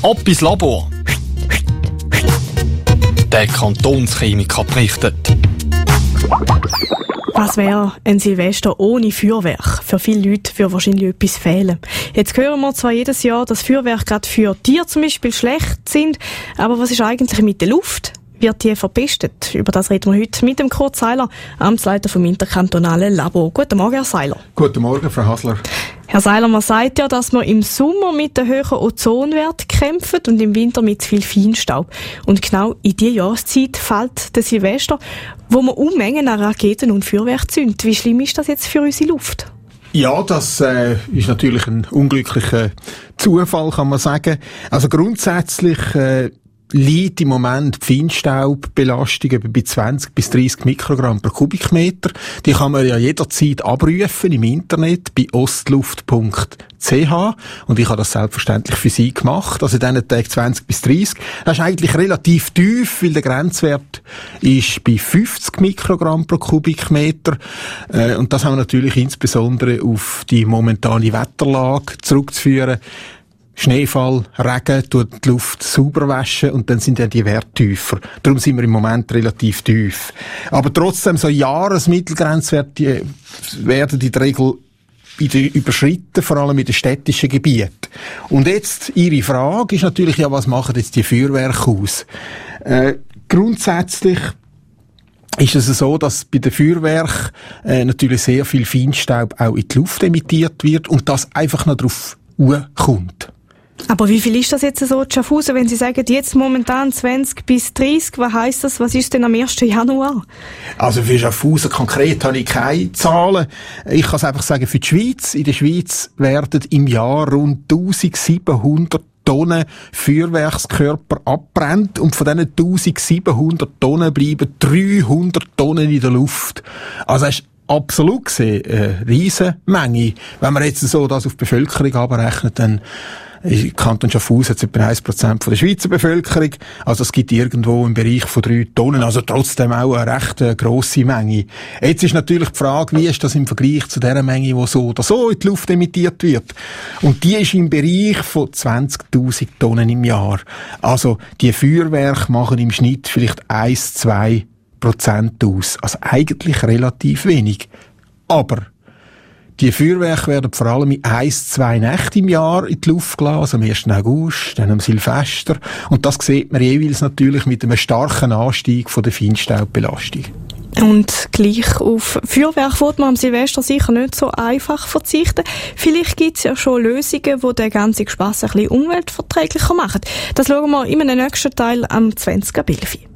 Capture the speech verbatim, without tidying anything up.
Ab ins Labor. Der Kantonschemiker berichtet. Was wäre ein Silvester ohne Feuerwerk? Für viele Leute würde wahrscheinlich etwas fehlen. Jetzt hören wir zwar jedes Jahr, dass Feuerwerke gerade für Tiere zum Beispiel schlecht sind, aber was ist eigentlich mit der Luft? Wird die verpestet? Über das reden wir heute mit dem Kurt Seiler, Amtsleiter vom interkantonalen Labor. Guten Morgen, Herr Seiler. Guten Morgen, Frau Hasler. Herr Seiler, man sagt ja, dass man im Sommer mit den höheren Ozonwerten kämpft und im Winter mit zu viel Feinstaub. Und genau in diese Jahreszeit fällt der Silvester, wo man Unmengen an Raketen und Feuerwerk zündet. Wie schlimm ist das jetzt für unsere Luft? Ja, das äh, ist natürlich ein unglücklicher Zufall, kann man sagen. Also grundsätzlich äh, liegt im Moment die Feinstaubbelastung bei zwanzig bis dreissig Mikrogramm pro Kubikmeter. Die kann man ja jederzeit abrufen im Internet bei ostluft punkt c h und ich habe das selbstverständlich für Sie gemacht, also in diesen Tagen zwanzig bis dreissig. Das ist eigentlich relativ tief, weil der Grenzwert ist bei fünfzig Mikrogramm pro Kubikmeter äh, und das haben wir natürlich insbesondere auf die momentane Wetterlage zurückzuführen. Schneefall, Regen, tut die Luft sauber waschen und dann sind ja die Werte tiefer. Darum sind wir im Moment relativ tief. Aber trotzdem, so Jahresmittelgrenzwerte werden in der Regel überschritten, vor allem in den städtischen Gebieten. Und jetzt, Ihre Frage ist natürlich, ja, was machen jetzt die Feuerwerke aus? Äh, grundsätzlich ist es so, dass bei den Feuerwerken äh, natürlich sehr viel Feinstaub auch in die Luft emittiert wird und das einfach noch drauf kommt. Aber wie viel ist das jetzt so, Schaffhausen, wenn Sie sagen, jetzt momentan zwanzig bis dreissig, was heisst das? Was ist denn am ersten Januar? Also für Schaffhausen konkret habe ich keine Zahlen. Ich kann es einfach sagen, für die Schweiz. In der Schweiz werden im Jahr rund eintausendsiebenhundert Tonnen Feuerwerkskörper abbrennt und von diesen eintausendsiebenhundert Tonnen bleiben dreihundert Tonnen in der Luft. Also das ist absolut gesehen eine Riesenmenge. Wenn man jetzt so das auf die Bevölkerung abrechnet, dann im Kanton Schaffhausen hat es etwa ein Prozent von der Schweizer Bevölkerung. Also es gibt irgendwo im Bereich von drei Tonnen, also trotzdem auch eine recht grosse Menge. Jetzt ist natürlich die Frage, wie ist das im Vergleich zu der Menge, die so oder so in die Luft emittiert wird. Und die ist im Bereich von zwanzigtausend Tonnen im Jahr. Also die Feuerwerke machen im Schnitt vielleicht eins, zwei Prozent aus. Also eigentlich relativ wenig. Aber die Feuerwerke werden vor allem in eins, zwei Nächten im Jahr in die Luft gelassen, am ersten August, dann am Silvester. Und das sieht man jeweils natürlich mit einem starken Anstieg von der Feinstaubbelastung. Und gleich auf Feuerwerk wird man am Silvester sicher nicht so einfach verzichten. Vielleicht gibt es ja schon Lösungen, die den ganzen Spass ein bisschen umweltverträglicher machen. Das schauen wir in einem nächsten Teil am zwanzig ab elf.